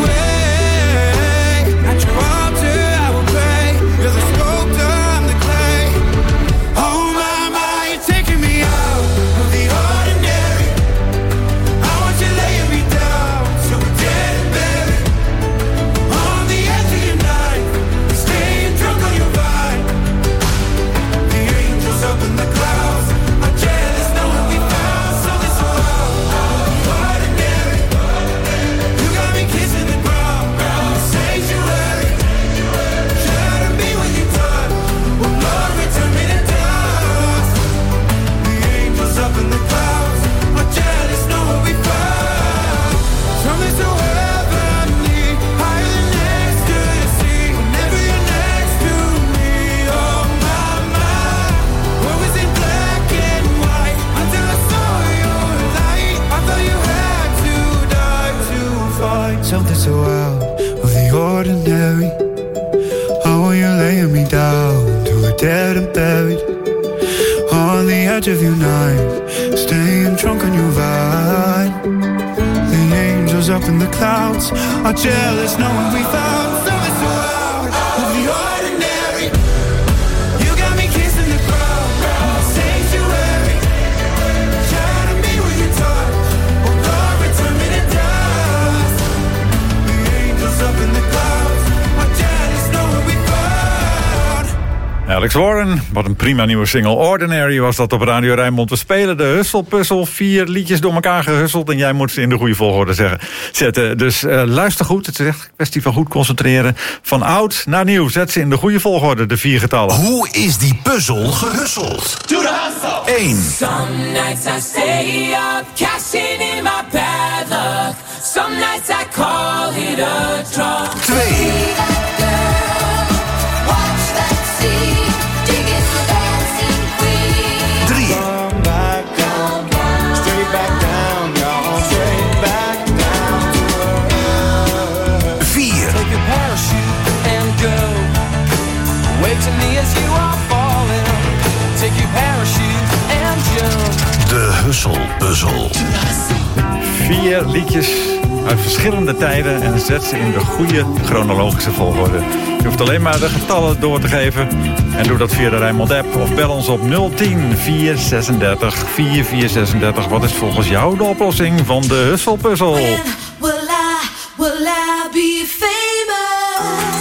away? At your altar I will pray. You're the sculptor, I'm the clay. Oh my, you're taking me out of the ordinary. I want you laying me down so we're dead and buried on the edge of your night, staying drunk on your vine. The angels up in the clouds are jealous knowing we found something so out of the ordinary. You got me kissing the ground, sanctuary. Shadow me when you touch, oh Lord, return me to dust. The angels up in the clouds are jealous knowing we found something so heavenly, higher than next to the sea. Whenever you're next to me, oh my, what was in black and white until I saw your light. I thought you had to die to find something so out of the ordinary. Oh, you're laying me down to a dead and buried on the edge of your knife, staying drunk on your vine. The angels up in the clouds are jealous knowing we found something so out of the ordinary. You got me kissing the ground, sanctuary. Shadow me when you touch, oh Lord, return me to dust. The angels up in the clouds are jealous knowing we found. Alex Warren, wat een prima nieuwe single. Ordinary was dat op Radio Rijnmond. We spelen de husselpuzzel, 4 liedjes door elkaar gehusseld en jij moet ze in de goede volgorde zetten. Dus luister goed, het is echt een kwestie van goed concentreren. Van oud naar nieuw, zet ze in de goede volgorde, de 4 getallen. Hoe is die puzzel gehusseld? 1. Some nights I stay up, cashing in my bad luck. Some nights I call it a draw. 2. Watch that sea, digging the Husselpuzzel. 4 liedjes uit verschillende tijden en zet ze in de goede chronologische volgorde. Je hoeft alleen maar de getallen door te geven. En doe dat via de Rijnmond app of bel ons op 010 436 4436. Wat is volgens jou de oplossing van de Husselpuzzel? Will I be famous?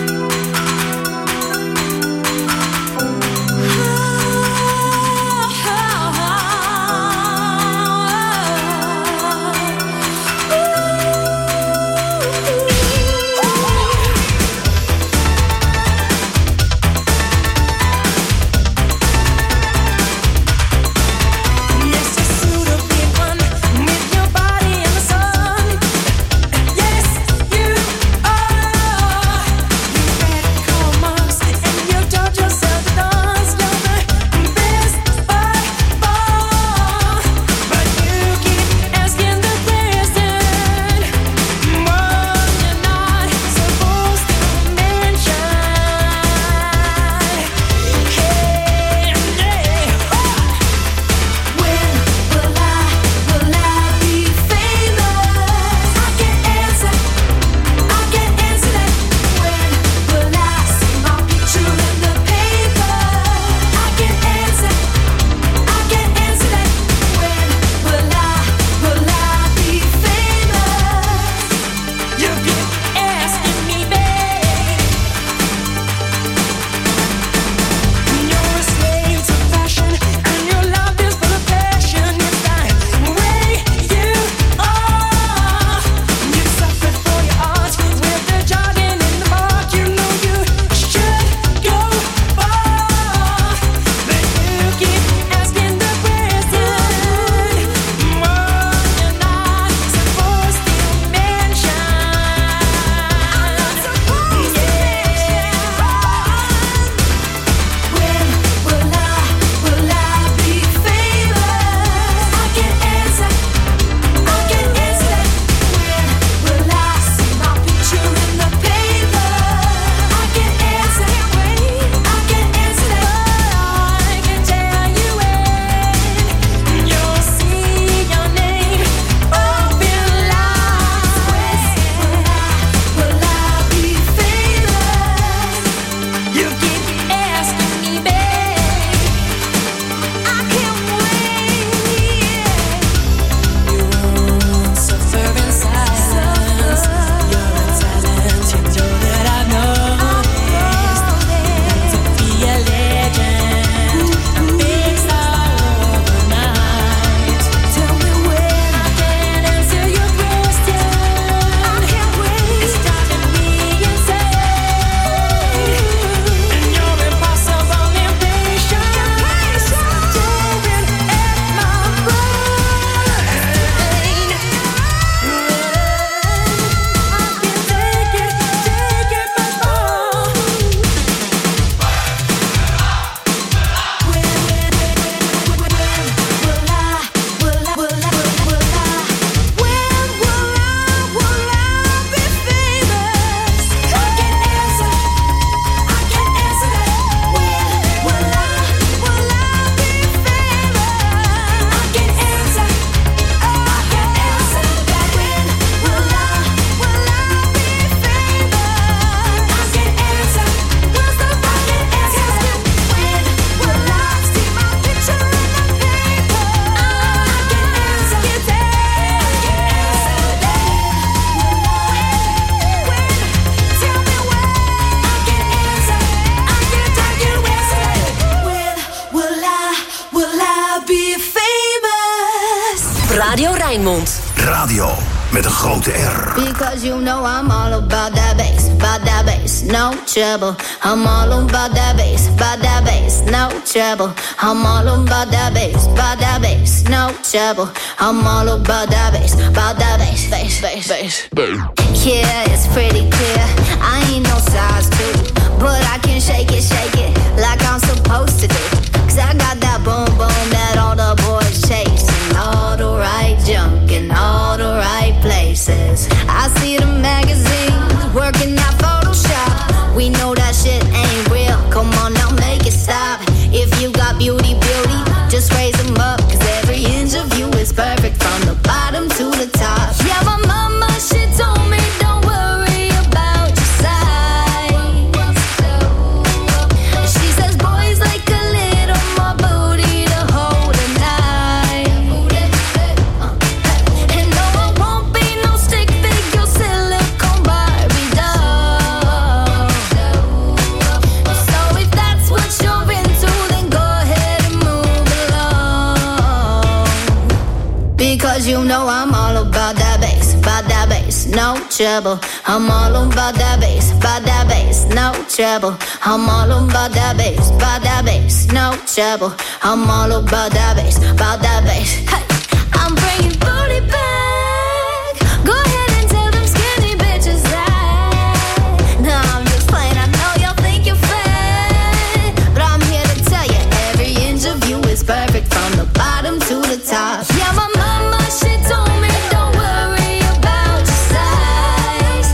Radio Rijnmond. Radio met een grote R. Because you know I'm all about that bass, no trouble. I'm all about that bass, no trouble. I'm all about that bass, no trouble. I'm all about that bass, bass. Yeah, it's pretty clear. I ain't no size 2, but I can shake it like I'm supposed to do. 'Cause I got that boom boom that all the boys chasing. All the right junk in all the right places. I see the magazines working at Photoshop. We know that shit ain't real. Come on now, make it stop. If you got beauty, just raise them up. 'Cause every inch Because you know I'm all about that bass, no trouble. I'm all about that bass, no trouble. I'm all about that bass, no trouble. I'm all about that bass, Hey, I'm bringing booty back. Go ahead and tell them skinny bitches that. No, I'm just playing. I know y'all think you're fat, but I'm here to tell you every inch of you is perfect from the bottom to the top. Yeah, my mama, she told me don't worry about your size.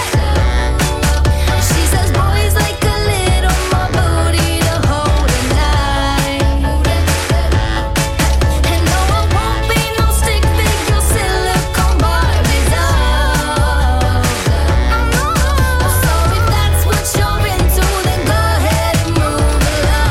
She says boys like a little more booty to hold at night. And no, I won't be no stick figure silicone Barbie doll. So if that's what you're into, then go ahead and move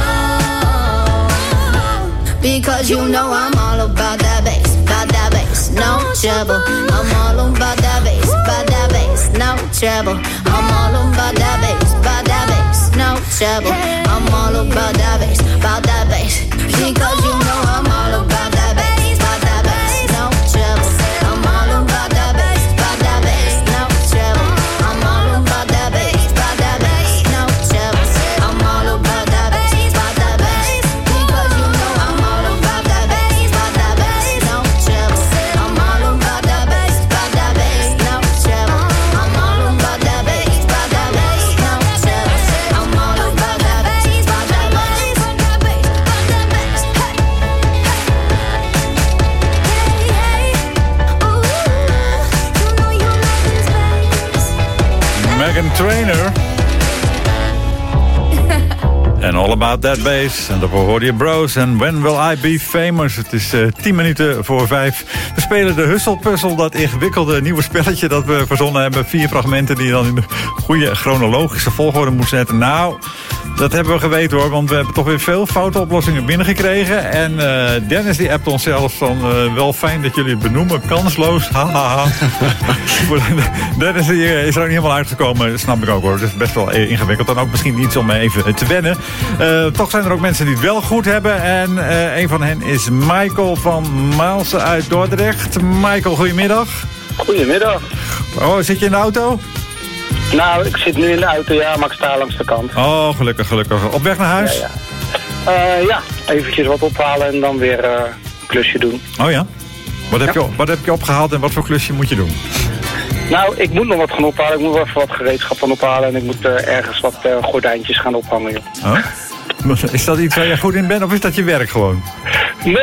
along. Because you know I'm all about that bass, no trouble. I'm all about that bass, no trouble. I'm all about that bass, no trouble. I'm all about that bass, because you know I'm all about that bass, no trouble. I'm all about that bass, no trouble. I'm all about that bass, no trouble. I'm all about that bass, because you know I'm all about that bass, no trouble. I'm all about that bass, no trouble. I'm all about that bass, no trouble. I'm all about that bass, Meghan Trainor. En All About That Bass. En daarvoor hoorde je Bros. En When Will I Be Famous? Het is 10 minuten voor 5. We spelen de Husselpuzzel. Dat ingewikkelde nieuwe spelletje dat we verzonnen hebben. 4 fragmenten die je dan in de goede chronologische volgorde moet zetten. Nou, dat hebben we geweten hoor. Want we hebben toch weer veel foute oplossingen binnengekregen. En Dennis die appt ons zelfs van... wel fijn dat jullie het benoemen. Kansloos. Hahaha. Dennis die is er ook niet helemaal uitgekomen. Dat snap ik ook hoor. Dat is best wel ingewikkeld. Dan ook misschien iets om even te wennen. Toch zijn er ook mensen die het wel goed hebben. En een van hen is Michael van Maalsen uit Dordrecht. Michael, goedemiddag. Goedemiddag. Oh, zit je in de auto? Nou, ik zit nu in de auto, ja, maar ik sta langs de kant. Oh, gelukkig. Op weg naar huis? Ja, eventjes wat ophalen en dan weer een klusje doen. Oh ja? Wat heb je opgehaald en wat voor klusje moet je doen? Nou, ik moet nog wat gaan ophalen. Ik moet wel even wat gereedschap gaan ophalen. En ik moet ergens wat gordijntjes gaan ophangen. Joh. Oh? Is dat iets waar je goed in bent of is dat je werk gewoon? Nee.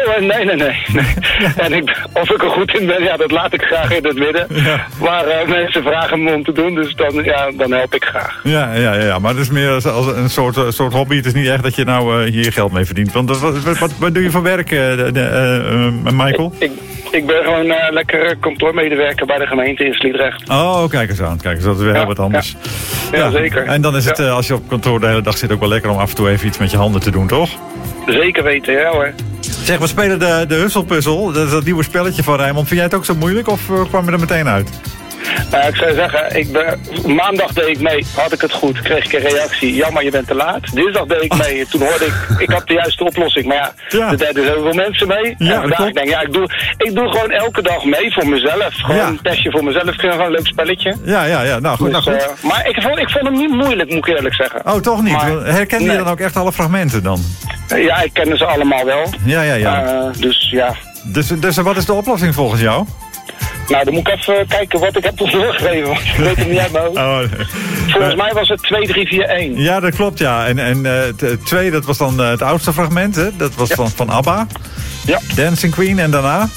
En of ik er goed in ben, ja, dat laat ik graag in het midden. Ja. Maar mensen vragen me om te doen, dus dan help ik graag. Ja, maar het is meer als een soort hobby. Het is niet echt dat je nou hier geld mee verdient. Want wat doe je voor werk, Michael? Ik ben gewoon lekker kantoormedewerker bij de gemeente in Sliedrecht. Oh, kijk eens aan. Dat is weer heel wat anders. Ja, zeker. En dan is het, als je op kantoor de hele dag zit, ook wel lekker om af en toe even iets met je handen te doen, toch? Zeker weten, ja hoor. Zeg, we spelen de Husselpuzzel. Dat is dat nieuwe spelletje van Rijnmond. Vind jij het ook zo moeilijk of kwam je er meteen uit? Ik zou zeggen, maandag deed ik mee, had ik het goed, kreeg ik een reactie. Jammer, je bent te laat. Dinsdag deed ik mee, toen hoorde ik had de juiste oplossing. Maar er deden zoveel mensen mee. Ja, en vandaag denk ik doe gewoon elke dag mee voor mezelf. Gewoon een testje voor mezelf, gewoon een leuk spelletje. Ja, nou goed. Maar ik vond hem niet moeilijk, moet ik eerlijk zeggen. Oh, toch niet? Herkende je dan ook echt alle fragmenten dan? Ja, ik kende ze allemaal wel. Ja. Dus ja. Dus wat is de oplossing volgens jou? Nou, dan moet ik even kijken wat ik heb doorgegeven, want ik weet het niet uit mijn hoofd. Oh, nee. Volgens mij was het 2, 3, 4, 1. Ja, dat klopt, ja. En 2, dat was dan het oudste fragment, hè? Dat was van ABBA. Ja. Dancing Queen en daarna?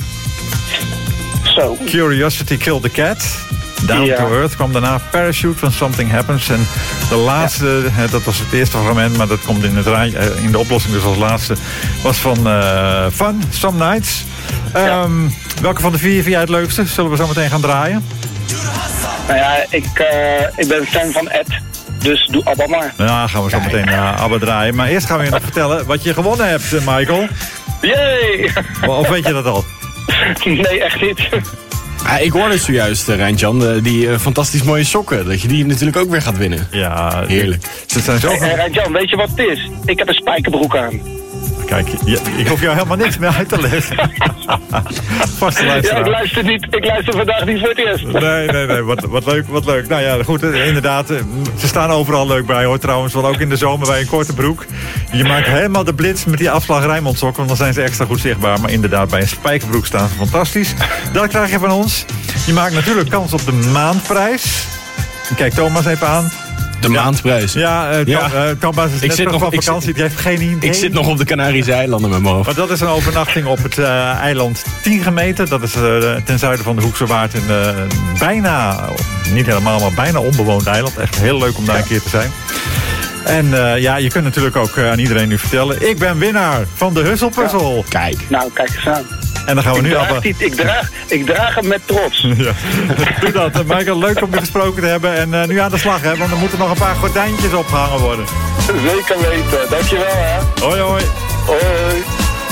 Zo. Curiosity Killed the Cat. Down to Earth kwam daarna. Parachute van Something Happens. En de laatste, dat was het eerste fragment, maar dat komt in de oplossing dus als laatste, was van Fun, Some Nights. Welke van de 4 vind jij het leukste? Zullen we zo meteen gaan draaien? Nou ja, ik ben fan van Ed. Dus doe ABBA maar. Ja, gaan we zo meteen ABBA draaien. Maar eerst gaan we je nog vertellen wat je gewonnen hebt, Michael. Yay! Of weet je dat al? Nee, echt niet. Ik hoorde zojuist, Rijntjan, die fantastisch mooie sokken. Dat je die natuurlijk ook weer gaat winnen. Ja, heerlijk. Ze zijn zo... Rijntjan, weet je wat het is? Ik heb een spijkerbroek aan. Kijk, ik hoef jou helemaal niks meer uit te leggen. Vaste luisteraar. Ja, ik luister vandaag niet voor het eerst. Nee, wat leuk. Nou ja, goed, inderdaad. Ze staan overal leuk bij, hoor, trouwens. Want ook in de zomer bij een korte broek. Je maakt helemaal de blitz met die afslag Rijnmond sokken, want dan zijn ze extra goed zichtbaar. Maar inderdaad, bij een spijkerbroek staan ze fantastisch. Dat krijg je van ons. Je maakt natuurlijk kans op de maandprijs. Kijk Thomas even aan. De maandprijs. Thomas is net terug van vakantie. Die heeft geen idee. Ik zit nog op de Canarische eilanden met mijn hoofd. Maar dat is een overnachting op het eiland Tiengemeten. Dat is ten zuiden van de Hoekse Waard. Een bijna, niet helemaal, maar bijna onbewoond eiland. Echt heel leuk om daar een keer te zijn. En je kunt natuurlijk ook aan iedereen nu vertellen. Ik ben winnaar van de Husselpuzzel. Ja. Kijk. Nou, kijk eens aan. En dan gaan we ik draag hem met trots. Ja. Doe dat. Michael, leuk om je gesproken te hebben. En nu aan de slag, hè, want er moeten nog een paar gordijntjes opgehangen worden. Zeker weten. Dankjewel, hè. Hoi, hoi. Hoi.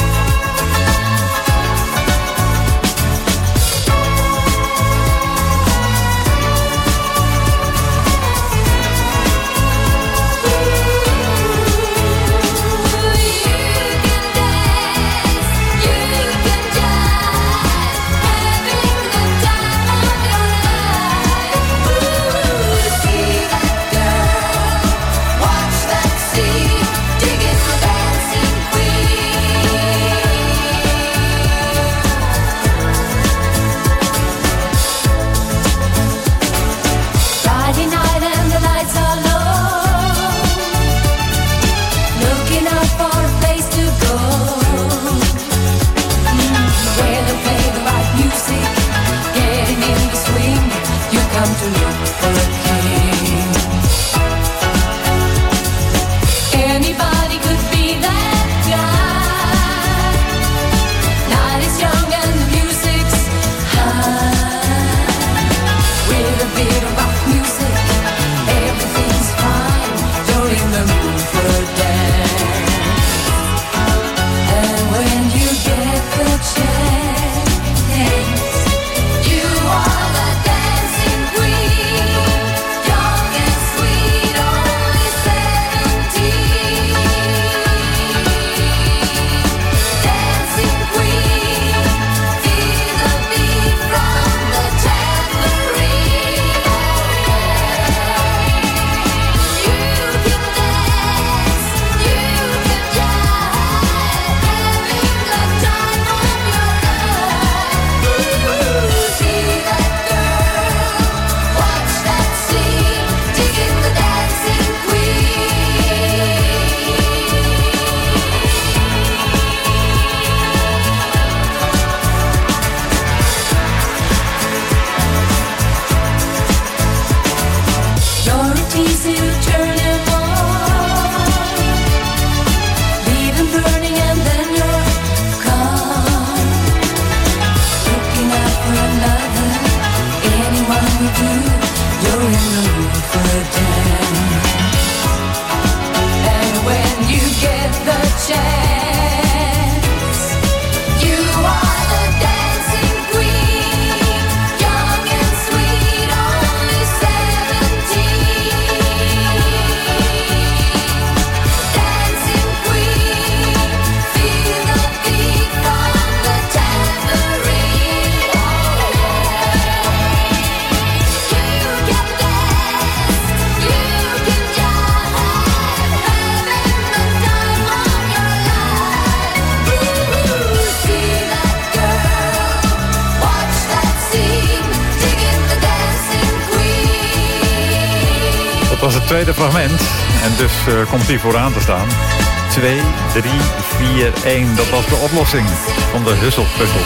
Dat was het tweede fragment. En dus komt hij vooraan te staan. 2, 3, 4, 1. Dat was de oplossing van de Husselpuzzel.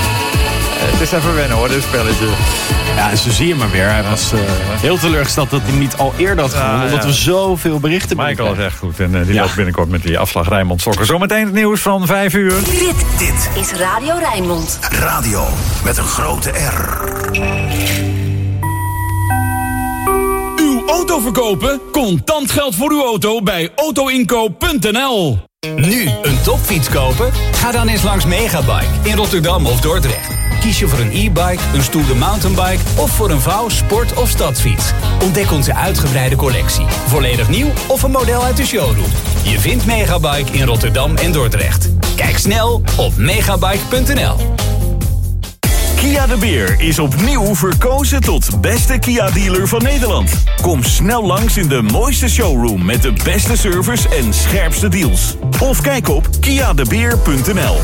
Het is even wennen hoor, dit spelletje. Ja, en zo zie je maar weer. Hij was heel teleurgesteld dat hij niet al eerder had gewonnen. Omdat we zoveel berichten Michael is echt goed. En die loopt binnenkort met die afslag Rijnmond sokken. Zometeen het nieuws van 5 uur. Dit is Radio Rijnmond. Radio met een grote R. Auto verkopen? Contant geld voor uw auto bij autoinkoop.nl. Nu een topfiets kopen? Ga dan eens langs Megabike in Rotterdam of Dordrecht. kies je voor een e-bike, een stoere mountainbike of voor een vouw, sport- of stadsfiets. Ontdek onze uitgebreide collectie. Volledig nieuw of een model uit de showroom. Je vindt Megabike in Rotterdam en Dordrecht. Kijk snel op megabike.nl. Kia de Beer is opnieuw verkozen tot beste Kia-dealer van Nederland. Kom snel langs in de mooiste showroom met de beste service en scherpste deals. Of kijk op kiadebeer.nl.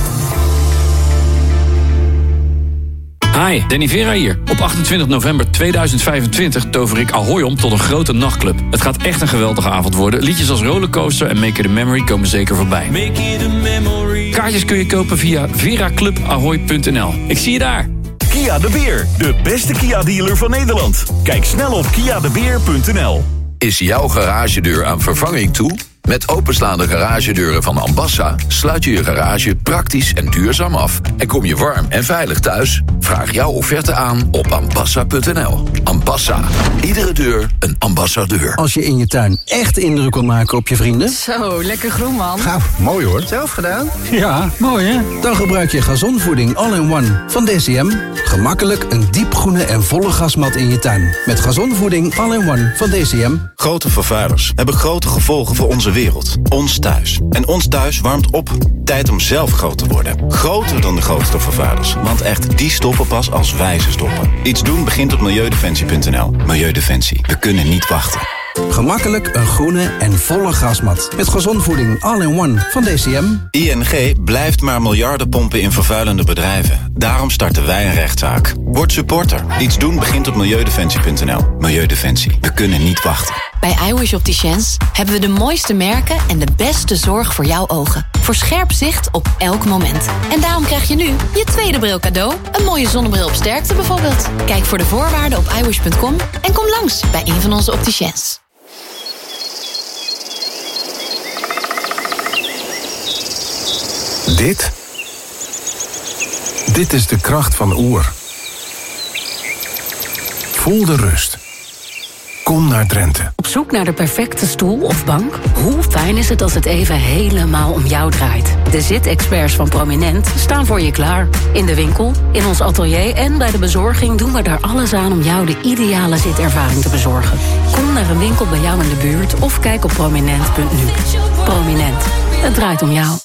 Hi, Danny Vera hier. Op 28 november 2025 tover ik Ahoy om tot een grote nachtclub. Het gaat echt een geweldige avond worden. Liedjes als Rollercoaster en Make It a Memory komen zeker voorbij. Kaartjes kun je kopen via veraclubahoy.nl. Ik zie je daar. Kia de Beer, de beste Kia-dealer van Nederland. Kijk snel op kiadebeer.nl. Is jouw garagedeur aan vervanging toe? Met openslaande garagedeuren van Ambassa sluit je je garage praktisch en duurzaam af. En kom je warm en veilig thuis? Vraag jouw offerte aan op ambassa.nl. Ambassa. Iedere deur een ambassadeur. Als je in je tuin echt indruk wil maken op je vrienden... Zo, lekker groen, man. Gaaf, mooi hoor. Zelf gedaan? Ja, mooi hè? Dan gebruik je gazonvoeding All-in-One van DCM. Gemakkelijk een diepgroene en volle gasmat in je tuin. Met gazonvoeding All-in-One van DCM. Grote vervuilers hebben grote gevolgen voor onze wereld. Ons thuis. En ons thuis warmt op. Tijd om zelf groot te worden. Groter dan de grootste vervuilers. Want echt, die stoppen pas als wij ze stoppen. Iets doen begint op milieudefensie.nl. Milieudefensie. We kunnen niet wachten. Gemakkelijk een groene en volle gasmat. Met gazonvoeding All-in-One van DCM. ING blijft maar miljarden pompen in vervuilende bedrijven. Daarom starten wij een rechtszaak. Word supporter. Iets doen begint op milieudefensie.nl. Milieudefensie. We kunnen niet wachten. Bij iWish Opticians hebben we de mooiste merken en de beste zorg voor jouw ogen. Voor scherp zicht op elk moment. En daarom krijg je nu je tweede bril cadeau. Een mooie zonnebril op sterkte bijvoorbeeld. Kijk voor de voorwaarden op iWish.com en kom langs bij een van onze opticiens. Dit is de kracht van Oer. Voel de rust. Kom naar Drenthe. Op zoek naar de perfecte stoel of bank? Hoe fijn is het als het even helemaal om jou draait? De zitexperts van Prominent staan voor je klaar. In de winkel, in ons atelier en bij de bezorging doen we daar alles aan om jou de ideale zitervaring te bezorgen. Kom naar een winkel bij jou in de buurt of kijk op prominent.nu. Prominent, het draait om jou.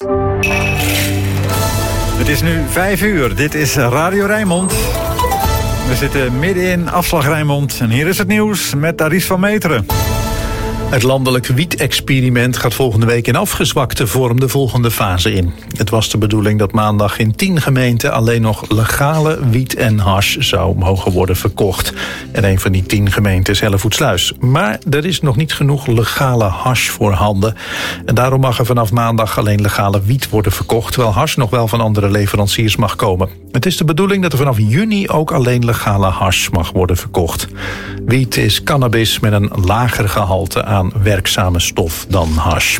Het is nu 5 uur. Dit is Radio Rijnmond. We zitten midden in afslag Rijnmond. En hier is het nieuws met Aries van Meteren. Het landelijk wiet-experiment gaat volgende week in afgezwakte vorm de volgende fase in. Het was de bedoeling dat maandag in 10 gemeenten alleen nog legale wiet en hash zou mogen worden verkocht. En een van die 10 gemeenten is Hellevoetsluis. Maar er is nog niet genoeg legale hash voorhanden. En daarom mag er vanaf maandag alleen legale wiet worden verkocht, terwijl hash nog wel van andere leveranciers mag komen. Het is de bedoeling dat er vanaf juni ook alleen legale hash mag worden verkocht. Wiet is cannabis met een lager gehalte aan werkzame stof dan hash.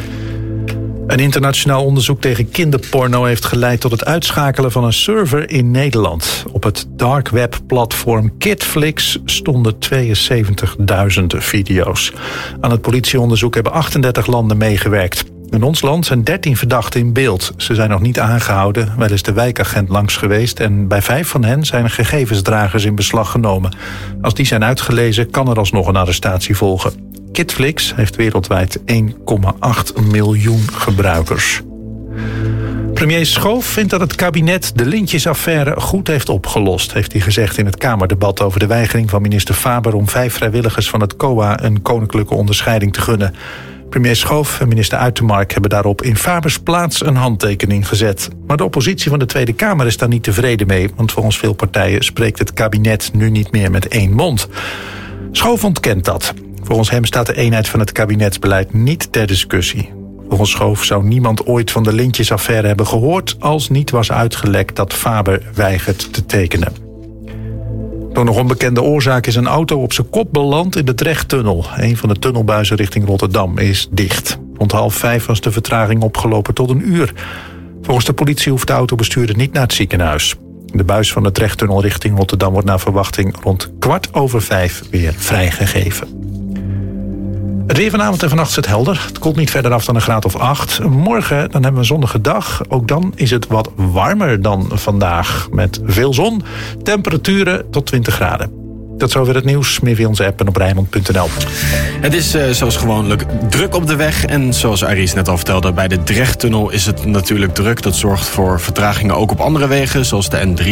Een internationaal onderzoek tegen kinderporno heeft geleid tot het uitschakelen van een server in Nederland. Op het dark web platform Kidflix stonden 72.000 video's. Aan het politieonderzoek hebben 38 landen meegewerkt. In ons land zijn 13 verdachten in beeld. Ze zijn nog niet aangehouden, wel is de wijkagent langs geweest en bij 5 van hen zijn gegevensdragers in beslag genomen. Als die zijn uitgelezen kan er alsnog een arrestatie volgen. Kidflix heeft wereldwijd 1,8 miljoen gebruikers. Premier Schoof vindt dat het kabinet de lintjesaffaire goed heeft opgelost, heeft hij gezegd in het Kamerdebat over de weigering van minister Faber om 5 vrijwilligers van het COA een koninklijke onderscheiding te gunnen. Premier Schoof en minister Uitermark hebben daarop in Fabers plaats een handtekening gezet. Maar de oppositie van de Tweede Kamer is daar niet tevreden mee, want volgens veel partijen spreekt het kabinet nu niet meer met één mond. Schoof ontkent dat. Volgens hem staat de eenheid van het kabinetsbeleid niet ter discussie. Volgens Schoof zou niemand ooit van de lintjesaffaire hebben gehoord als niet was uitgelekt dat Faber weigert te tekenen. Door nog onbekende oorzaak is een auto op zijn kop beland in de Drechttunnel. Een van de tunnelbuizen richting Rotterdam is dicht. Rond 4:30 was de vertraging opgelopen tot 1 uur. Volgens de politie hoeft de autobestuurder niet naar het ziekenhuis. De buis van de Drechttunnel richting Rotterdam wordt naar verwachting rond 4:15 weer vrijgegeven. Het weer vanavond en vannacht is het helder. Het koelt niet verder af dan een graad of 8. Morgen dan hebben we een zonnige dag. Ook dan is het wat warmer dan vandaag. Met veel zon, temperaturen tot 20 graden. Dat is over het nieuws. Meer via onze app en op Rijnmond.nl. Het is zoals gewoonlijk druk op de weg. En zoals Aries net al vertelde, bij de Drechttunnel is het natuurlijk druk. Dat zorgt voor vertragingen ook op andere wegen, zoals de N3.